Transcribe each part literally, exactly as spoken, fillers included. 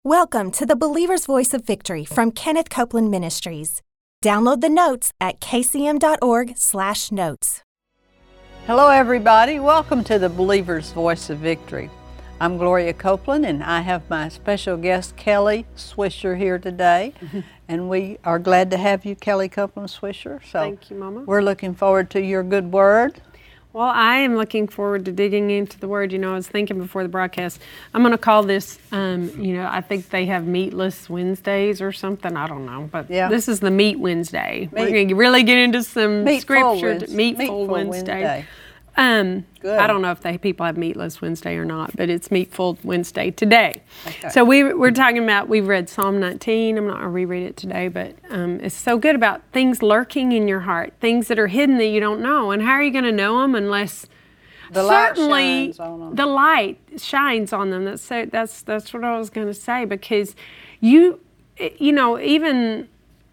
Welcome to the Believer's Voice of Victory from Kenneth Copeland Ministries. Download the notes at k c m dot org slash notes. Hello everybody, welcome to the Believer's Voice of Victory. I'm Gloria Copeland and I have my special guest Kelly Swisher here today. And we are glad to have you, Kelly Copeland Swisher. So thank you, Mama. We're looking forward to your good word. Well, I am looking forward to digging into the Word. You know, I was thinking before the broadcast, I'm going to call this, um, you know, I think they have Meatless Wednesdays or something. I don't know. But yeah. This is the Meat Wednesday. Meat. We're going to really get into some Meat scripture. Wednesday. Meatful, Meatful Wednesday. Wednesday. Um, Good. I don't know if they people have Meatless Wednesday or not, but it's Meatful Wednesday today. Okay. So we, we're talking about, we've read Psalm nineteen. I'm not going to reread it today, but um, it's so good about things lurking in your heart, things that are hidden that you don't know. And how are you going to know them unless... The light Certainly, shines on them. The light shines on them. That's so, that's that's what I was going to say, because you you know even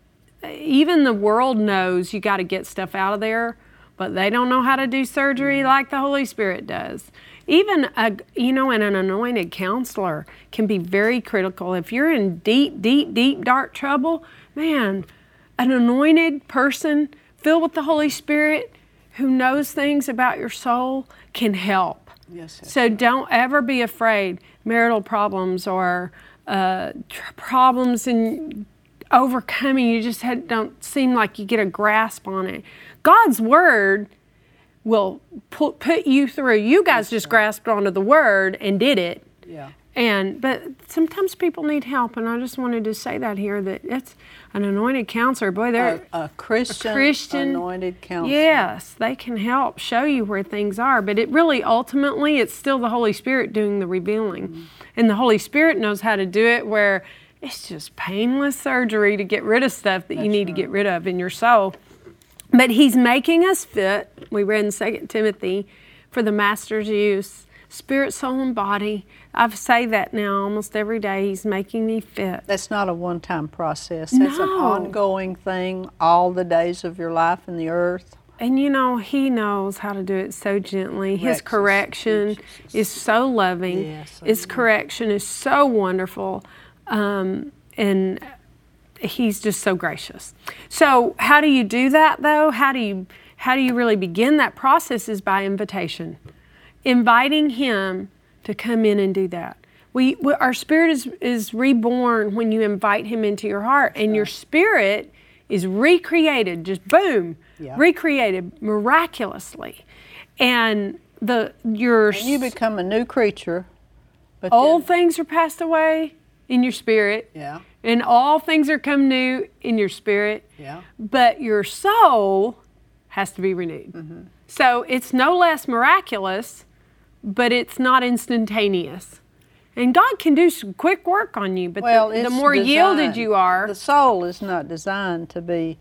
even the world knows you got to get stuff out of there, but they don't know how to do surgery like the Holy Spirit does. Even a you know, and an anointed counselor can be very critical if you're in deep, deep, deep dark trouble. Man, an anointed person filled with the Holy Spirit who knows things about your soul can help. Yes, yes. So don't ever be afraid. Marital problems or uh, tr- problems in overcoming, you just had, don't seem like you get a grasp on it. God's Word will put, put you through. You guys yes, just sir. grasped onto the Word and did it. Yeah. And but sometimes people need help, and I just wanted to say that here, that it's an anointed counselor. Boy, they're A, a, Christian, a Christian anointed counselor. Yes, they can help show you where things are. But it really, ultimately, it's still the Holy Spirit doing the revealing. Mm-hmm. And the Holy Spirit knows how to do it where it's just painless surgery to get rid of stuff that That's you need right. to get rid of in your soul. But He's making us fit, we read in Second Timothy, for the Master's use. Spirit, soul, and body. I say that now almost every day. He's making me fit. That's not a one-time process. That's No. an ongoing thing all the days of your life in the earth. And you know, He knows how to do it so gently. His Correction. correction is so loving. Yes, His correction is so wonderful. Um, and He's just so gracious. So how do you do that, though? How do you, how do you really begin that process is by invitation. Inviting Him to come in and do that. We, we our spirit is, is reborn when you invite Him into your heart, and your spirit is recreated, just boom, Yeah. recreated miraculously. And the your And you become a new creature. But old then, things are passed away in your spirit, yeah, and all things are come new in your spirit, yeah. but your soul has to be renewed. Mm-hmm. So it's no less miraculous, but it's not instantaneous. And God can do some quick work on you, but Well, the, the it's more yielded designed- you are, The soul is not designed to be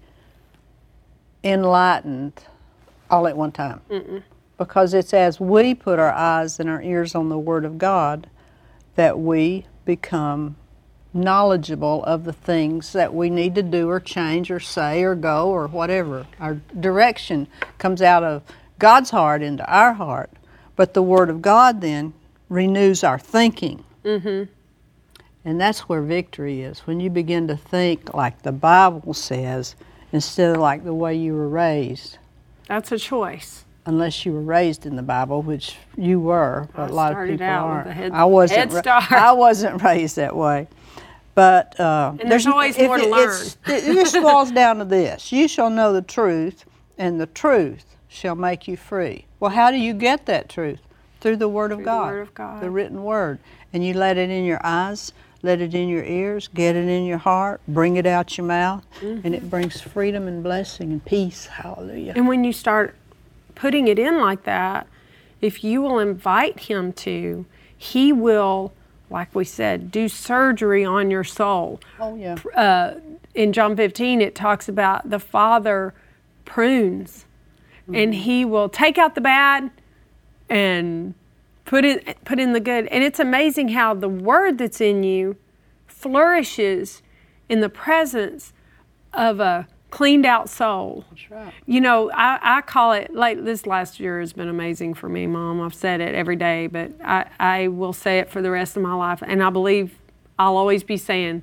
enlightened all at one time. Mm-mm. Because it's as we put our eyes and our ears on the Word of God that we become knowledgeable of the things that we need to do or change or say or go or whatever. Our direction comes out of God's heart into our heart. But the Word of God then renews our thinking. mm-hmm. And that's where victory is, when you begin to think like the Bible says instead of like the way you were raised. That's a choice. Unless you were raised in the Bible, which you were, but I a lot of started people out with aren't. the head- I wasn't. head ra- start. I wasn't raised that way. But uh, And there's always if more to it, learn. it's- It just boils down to this: you shall know the truth, and the truth shall make you free. Well, how do you get that truth? Through the Word of Through the God, Word of God. the written Word, and you let it in your eyes, let it in your ears, get it in your heart, bring it out your mouth, Mm-hmm. and it brings freedom and blessing and peace. Hallelujah. And when you start putting it in like that, if you will invite Him to, He will, like we said, do surgery on your soul. Oh yeah. Uh, in John fifteen, it talks about the Father prunes, mm-hmm. and He will take out the bad and put it put in the good. And it's amazing how the Word that's in you flourishes in the presence of a cleaned out soul. That's right. You know, I, I call it, like this last year has been amazing for me, Mom. I've said it every day, but I, I will say it for the rest of my life. And I believe I'll always be saying,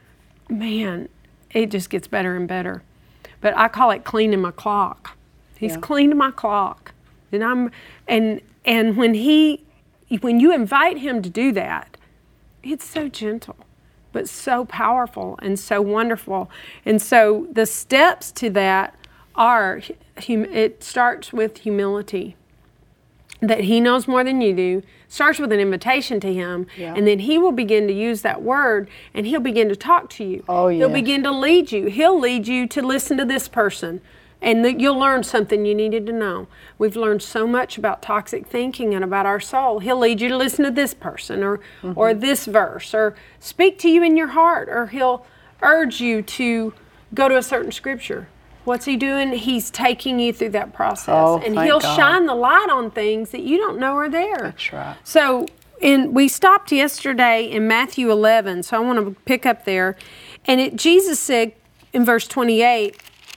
man, it just gets better and better. But I call it cleaning my clock. He's Yeah. cleaned my clock. And I'm and and when he when you invite him to do that, it's so gentle, but so powerful and so wonderful. And so the steps to that are, hum, it starts with humility, that he knows more than you do, starts with an invitation to him, Yeah. and then he will begin to use that word, and he'll begin to talk to you. Oh, He'll yes. begin to lead you. He'll lead you to listen to this person, and that you'll learn something you needed to know. We've learned so much about toxic thinking and about our soul. He'll lead you to listen to this person, or Mm-hmm. or this verse, or speak to you in your heart, or he'll urge you to go to a certain scripture. What's he doing? He's taking you through that process, Oh, and thank he'll God. shine the light on things that you don't know are there. That's right. So, in we stopped yesterday in Matthew eleven, so I want to pick up there, and it Jesus said in verse twenty-eight.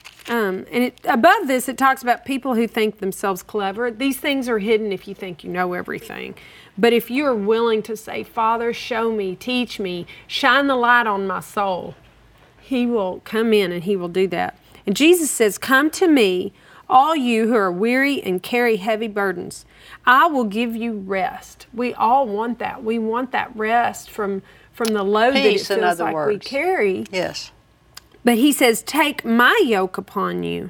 Um, and it, above this, it talks about people who think themselves clever. These things are hidden if you think you know everything. But if you're willing to say, Father, show me, teach me, shine the light on my soul, he will come in and he will do that. And Jesus says, come to me, all you who are weary and carry heavy burdens. I will give you rest. We all want that. We want that rest from, from the load Peace, that it in feels other like we words. carry. Yes. But he says, take my yoke upon you.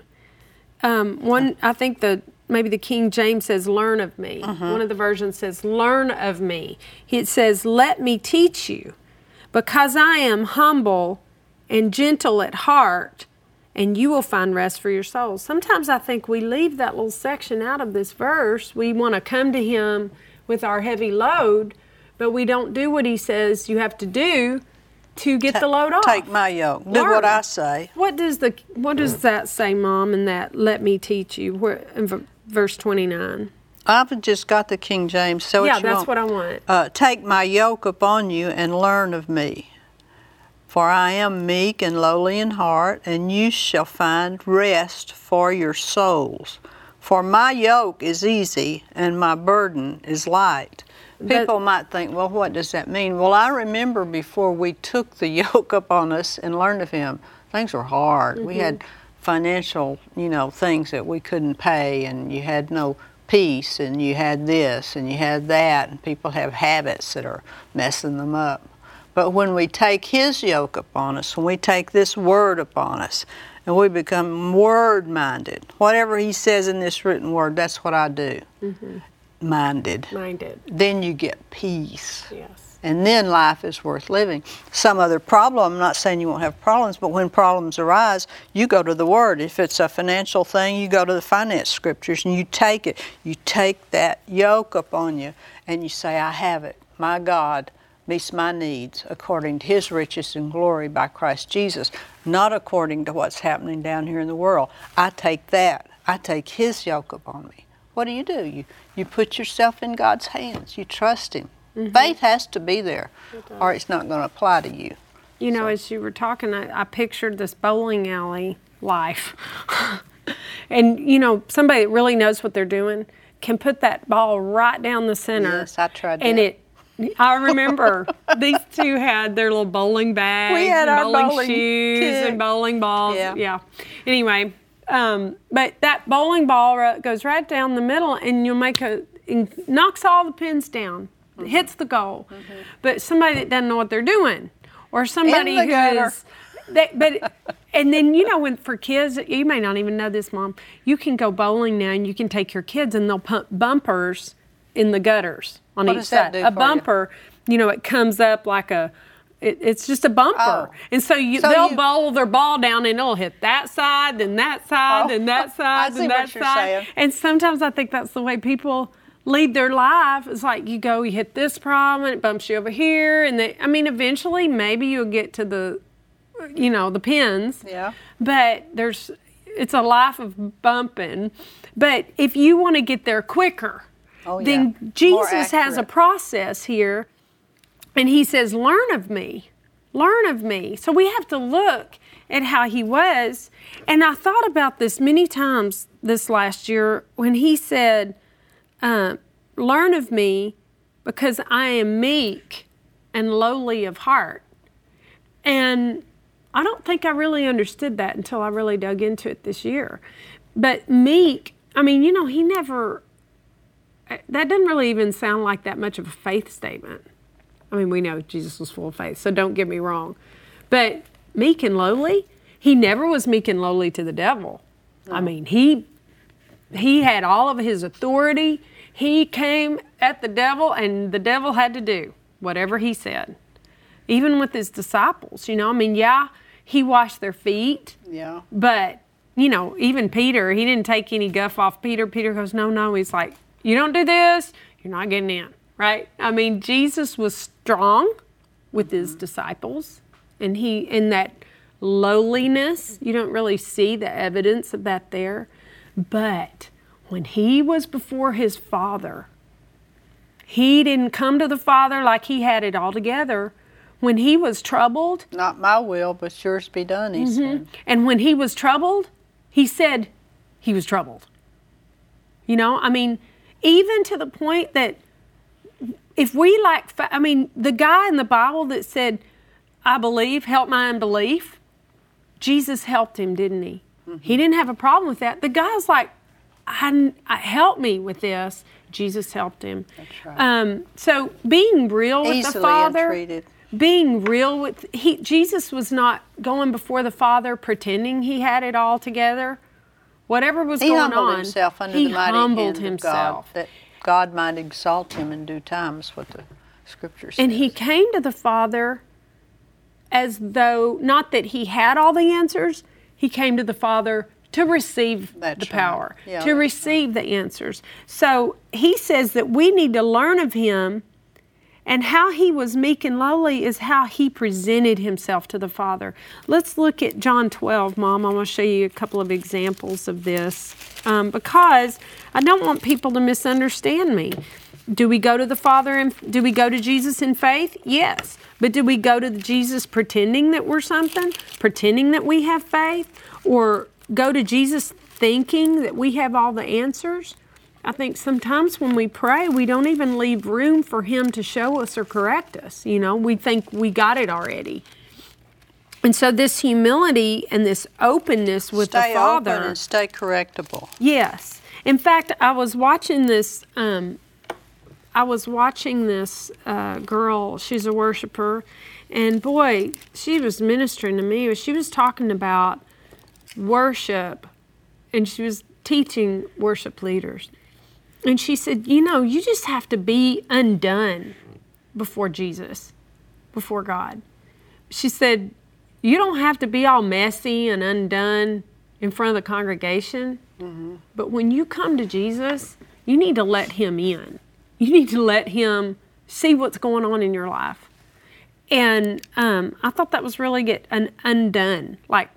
Um, one, I think the maybe the King James says, learn of me. Mm-hmm. One of the versions says, learn of me. It says, let me teach you, because I am humble and gentle at heart, and you will find rest for your souls. Sometimes I think we leave that little section out of this verse. We want to come to him with our heavy load, but we don't do what he says you have to do to get the load off. Take my yoke. Do Learn. what I say. What does the what does that say, Mom? In that, let me teach you, where in v- verse twenty-nine. I've just got the King James. So Yeah, what you that's want. what I want. Uh, take my yoke upon you and learn of me. For I am meek and lowly in heart, and you shall find rest for your souls. For my yoke is easy and my burden is light. People might think, well, what does that mean? Well, I remember before we took the yoke upon us and learned of him, things were hard. Mm-hmm. We had financial, you know, things that we couldn't pay, and you had no peace, and you had this, and you had that, and people have habits that are messing them up. But when we take his yoke upon us, when we take this word upon us, and we become word-minded, whatever he says in this written word, that's what I do. Mm-hmm. Minded. Minded. Then you get peace. Yes. And then life is worth living. Some other problem, I'm not saying you won't have problems, but when problems arise, you go to the Word. If it's a financial thing, you go to the finance scriptures and you take it. You take that yoke upon you and you say, I have it. My God meets my needs according to his riches and glory by Christ Jesus, not according to what's happening down here in the world. I take that. I take his yoke upon me. What do you do? You, you put yourself in God's hands. You trust him. Mm-hmm. Faith has to be there, it or it's not going to apply to you. You know, So. as you were talking, I, I pictured this bowling alley life. And, you know, somebody that really knows what they're doing can put that ball right down the center. Yes, I tried And that. it, I remember these two had their little bowling bags, We had and our bowling, bowling shoes, kit. and bowling balls. Yeah. yeah. Anyway, um, but that bowling ball ri- goes right down the middle, and you'll make a it knocks all the pins down, Mm-hmm. hits the goal. Mm-hmm. But somebody that doesn't know what they're doing, or somebody the who gutter. is, they, but and then you know when for kids, you may not even know this, Mom. You can go bowling now, and you can take your kids, and they'll put bumpers in the gutters on What each does that side. do A for you? bumper, you know, it comes up like a. It, it's just a bumper, Oh. and so, you, So they'll you- bowl their ball down, and it'll hit that side, then that side, Oh. then that I side, see then what that you're side. saying. And sometimes I think that's the way people lead their life. It's like you go, you hit this problem, and it bumps you over here, and they, I mean, eventually maybe you'll get to the, you know, the pins. Yeah. But there's, it's a life of bumping. But if you want to get there quicker, Oh, yeah. then More Jesus has a accurate. process here, and he says, learn of me, learn of me. So we have to look at how he was. And I thought about this many times this last year when he said, uh, learn of me because I am meek and lowly of heart. And I don't think I really understood that until I really dug into it this year. But meek, I mean, you know, he never, that doesn't really even sound like that much of a faith statement. I mean, we know Jesus was full of faith, so don't get me wrong. But meek and lowly, he never was meek and lowly to the devil. No. I mean, he he had all of his authority. He came at the devil, and the devil had to do whatever he said. Even with his disciples, you know, I mean, yeah, he washed their feet. Yeah. But, you know, even Peter, he didn't take any guff off Peter. Peter goes, no, no. He's like, you don't do this, you're not getting in, right? I mean, Jesus was strong with his mm-hmm. disciples, and he, in that lowliness, you don't really see the evidence of that there. But when he was before his Father, he didn't come to the Father like he had it all together. When he was troubled, not my will, but yours be done, he mm-hmm. said. And when he was troubled, he said he was troubled. You know, I mean, even to the point that if we like, I mean, the guy in the Bible that said, I believe, help my unbelief, Jesus helped him, didn't he? Mm-hmm. He didn't have a problem with that. The guy's like, I, I, help me with this. Jesus helped him. That's right. Um, so being real with Easily the Father, entreated. being real with, he, Jesus was not going before the Father pretending he had it all together. Whatever was he going humbled on, himself under he the mighty humbled hand himself. Of God, that God might exalt him in due time, is what the Scripture says. And he came to the Father as though, not that he had all the answers, he came to the Father to receive that's the power, right. yeah, to receive right. the answers. So he says that we need to learn of him, and how he was meek and lowly is how he presented himself to the Father. Let's look at John twelve, Mom. I want to show you a couple of examples of this, um, because I don't want people to misunderstand me. Do we go to the Father and do we go to Jesus in faith? Yes. But do we go to Jesus pretending that we're something? Pretending that we have faith? Or go to Jesus thinking that we have all the answers? I think sometimes when we pray, we don't even leave room for him to show us or correct us. You know, we think we got it already. And so this humility and this openness with stay the Father. Stay open and stay correctable. Yes. In fact, I was watching this, um, I was watching this uh, girl, she's a worshiper, and boy, she was ministering to me. She was talking about worship, and she was teaching worship leaders. And she said, you know, you just have to be undone before Jesus, before God. She said, you don't have to be all messy and undone in front of the congregation, mm-hmm. but when you come to Jesus, you need to let him in. You need to let him see what's going on in your life. And um, I thought that was really good, an undone. Like,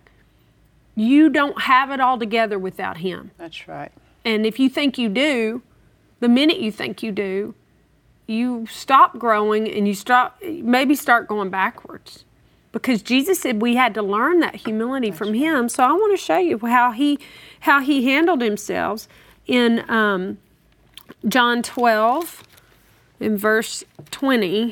you don't have it all together without him. That's right. And if you think you do, the minute you think you do, you stop growing and you stop, maybe start going backwards. Because Jesus said we had to learn that humility That's from right. him. So I want to show you how he how he handled himself in um, John twelve, in verse twenty.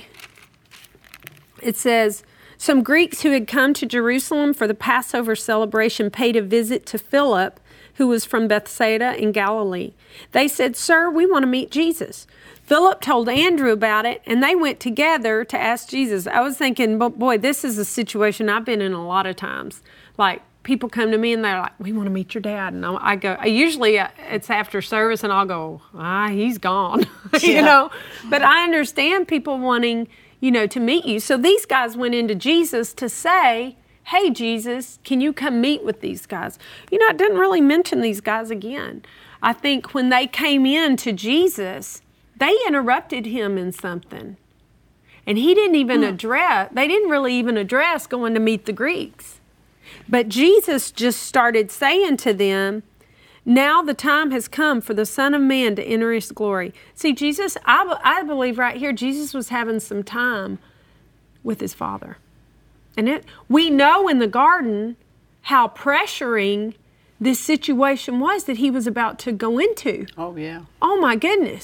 It says, some Greeks who had come to Jerusalem for the Passover celebration paid a visit to Philip, who was from Bethsaida in Galilee. They said, sir, we want to meet Jesus. Philip told Andrew about it, and they went together to ask Jesus. I was thinking, boy, this is a situation I've been in a lot of times. Like, people come to me and they're like, we want to meet your dad. And I go, I usually it's after service, and I'll go, ah, he's gone, you yeah. know. But I understand people wanting, you know, to meet you. So these guys went into Jesus to say, hey, Jesus, can you come meet with these guys? You know, it didn't really mention these guys again. I think when they came in to Jesus, they interrupted him in something. And he didn't even hmm. address, they didn't really even address going to meet the Greeks. But Jesus just started saying to them, now the time has come for the Son of Man to enter his glory. See, Jesus, I, I believe right here, Jesus was having some time with his Father. And it, we know in the garden how pressuring this situation was that he was about to go into. Oh, yeah. Oh, my goodness.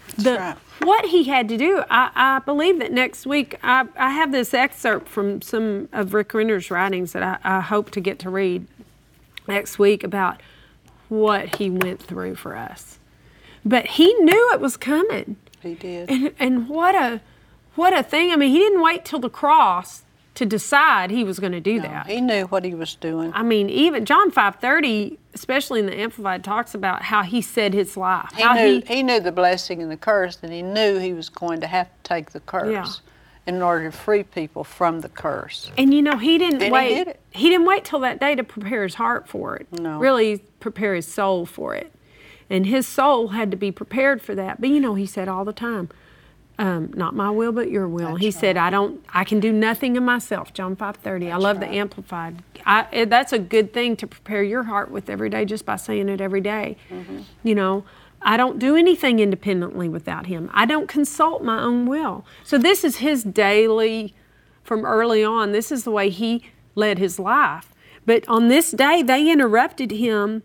The, right. What he had to do, I, I believe that next week, I, I have this excerpt from some of Rick Renner's writings that I, I hope to get to read next week about what he went through for us. But he knew it was coming. He did. And, and what a what a thing. I mean, he didn't wait till the cross to decide he was going to do No, that. he knew what he was doing. I mean, even John five thirty, especially in the Amplified, talks about how he said his life. He how knew he, he knew the blessing and the curse, and he knew he was going to have to take the curse Yeah. in order to free people from the curse. And you know, he didn't And he wait. did it. He didn't wait till that day to prepare his heart for it. No. Really prepare his soul for it. And his soul had to be prepared for that. But you know, he said all the time, um, not my will, but your will. That's he right. said, I don't, I can do nothing of myself. John five thirty. I love right. the Amplified. I, it, that's a good thing to prepare your heart with every day, just by saying it every day. Mm-hmm. You know, I don't do anything independently without him. I don't consult my own will. So this is his daily, from early on, this is the way he led his life. But on this day, they interrupted him,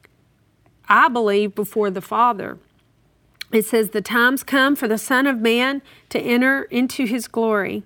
I believe, before the Father. It says, the time's come for the Son of Man to enter into his glory.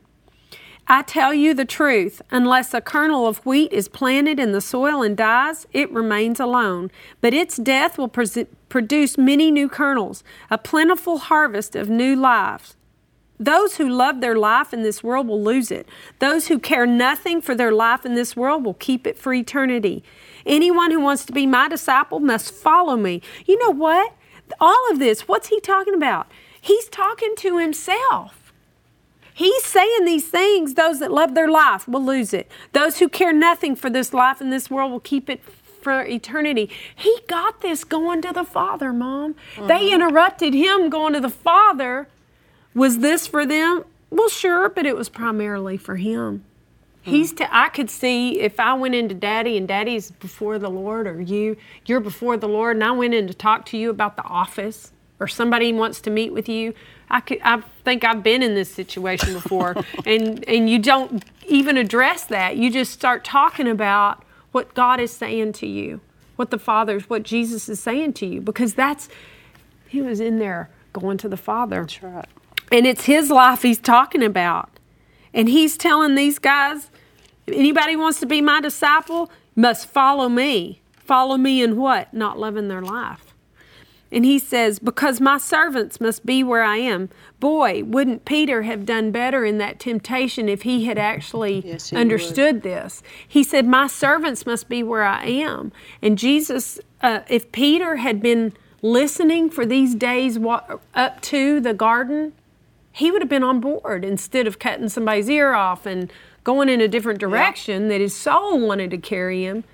I tell you the truth, unless a kernel of wheat is planted in the soil and dies, it remains alone. But its death will pres- produce many new kernels, a plentiful harvest of new lives. Those who love their life in this world will lose it. Those who care nothing for their life in this world will keep it for eternity. Anyone who wants to be my disciple must follow me. You know what? All of this, what's he talking about? He's talking to himself. He's saying these things. Those that love their life will lose it. Those who care nothing for this life in this world will keep it for eternity. He got this going to the Father, Mom. Mm-hmm. They interrupted him going to the Father. Was this for them? Well, sure, but it was primarily for him. He's. T- I could see if I went into Daddy and Daddy's before the Lord, or you, you're before the Lord, and I went in to talk to you about the office, or somebody wants to meet with you. I could. I think I've been in this situation before, and and you don't even address that. You just start talking about what God is saying to you, what the Father's, what Jesus is saying to you, because that's he was in there going to the Father. That's right. And it's his life he's talking about. And he's telling these guys, if anybody wants to be my disciple, must follow me. Follow me in what? Not loving their life. And he says, because my servants must be where I am. Boy, wouldn't Peter have done better in that temptation if he had actually yes, he understood would. this? He said, my servants must be where I am. And Jesus, uh, if Peter had been listening for these days up to the garden, he would have been on board instead of cutting somebody's ear off and going in a different direction yeah. that his soul wanted to carry him.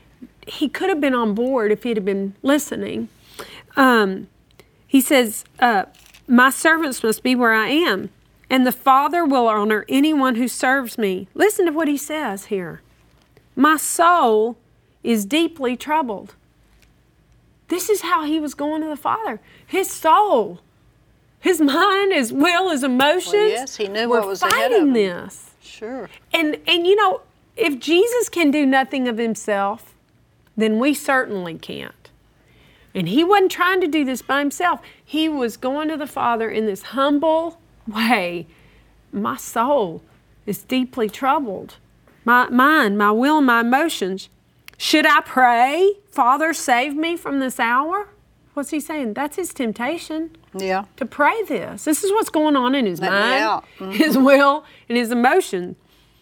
He could have been on board if he'd have been listening. Um, he says, uh, my servants must be where I am, and the Father will honor anyone who serves me. Listen to what he says here. My soul is deeply troubled. This is how he was going to the Father. His soul. His mind, his will, his emotions. Well, yes, he knew were what was ahead of fighting him. this. Sure. And and you know, if Jesus can do nothing of himself, then we certainly can't. And he wasn't trying to do this by himself. He was going to the Father in this humble way. My soul is deeply troubled. My mind, my will, and my emotions. Should I pray, Father, save me from this hour? What's he saying? That's his temptation. Yeah. To pray this. This is what's going on in his Let me mind, out. Mm-hmm. his will, and his emotion.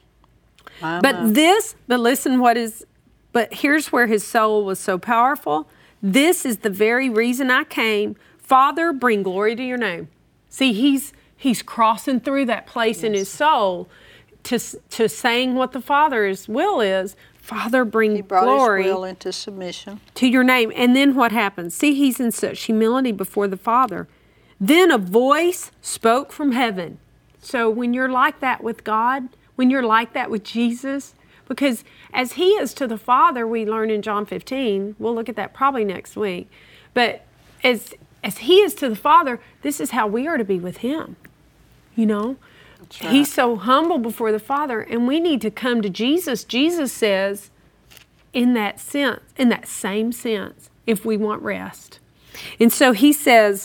My, But my. this, but listen what is, but here's where his soul was so powerful. This is the very reason I came. Father, bring glory to your name. See, he's he's crossing through that place yes. in his soul to to saying what the Father's will is. Father, bring he brought glory his will into submission to your name. And then what happens? See, he's in such humility before the Father. Then a voice spoke from heaven. So when you're like that with God, when you're like that with Jesus, because as he is to the Father, we learn in John fifteen, we'll look at that probably next week, but as as he is to the Father, this is how we are to be with him, you know? That's right. He's so humble before the Father, and we need to come to Jesus. Jesus says, in that sense, in that same sense, if we want rest. And so he says,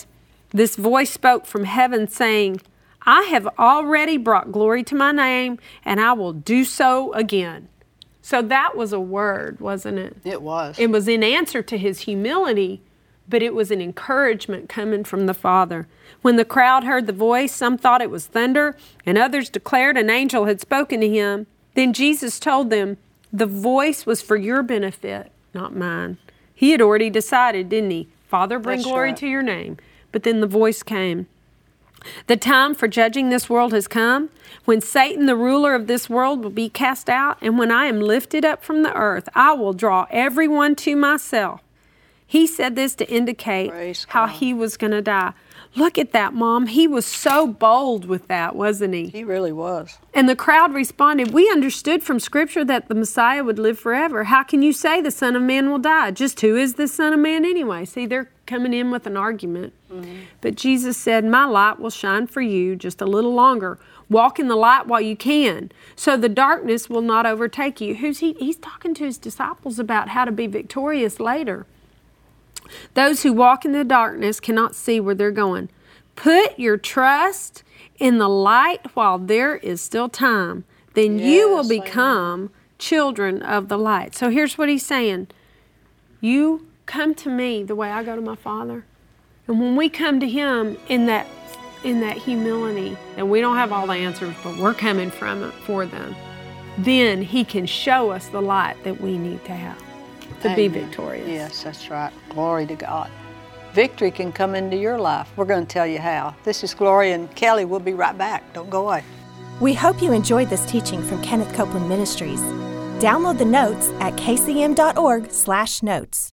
This voice spoke from heaven saying, I have already brought glory to my name, and I will do so again. So that was a word, wasn't it? It was. It was in answer to his humility, but it was an encouragement coming from the Father. When the crowd heard the voice, some thought it was thunder, and others declared an angel had spoken to him. Then Jesus told them, the voice was for your benefit, not mine. He had already decided, didn't he? Father, bring That's glory right. to your name. But then the voice came. The time for judging this world has come, when Satan, the ruler of this world, will be cast out, and when I am lifted up from the earth, I will draw everyone to myself. He said this to indicate Praise how God. he was going to die. Look at that, Mom. He was so bold with that, wasn't he? He really was. And the crowd responded, we understood from Scripture that the Messiah would live forever. How can you say the Son of Man will die? Just who is the Son of Man anyway? See, they're coming in with an argument. Mm-hmm. But Jesus said, my light will shine for you just a little longer. Walk in the light while you can, so the darkness will not overtake you. Who's he? He's talking to his disciples about how to be victorious later. Those who walk in the darkness cannot see where they're going. Put your trust in the light while there is still time. Then you will Yes, become amen. children of the light. So here's what he's saying. You come to me the way I go to my Father. And when we come to him in that in that humility, and we don't have all the answers, but we're coming from it for them, then he can show us the light that we need to have to be Amen. victorious. Yes, that's right. Glory to God. Victory can come into your life. We're going to tell you how. This is Gloria and Kelly. We'll be right back. Don't go away. We hope you enjoyed this teaching from Kenneth Copeland Ministries. Download the notes at k c m dot org slash notes.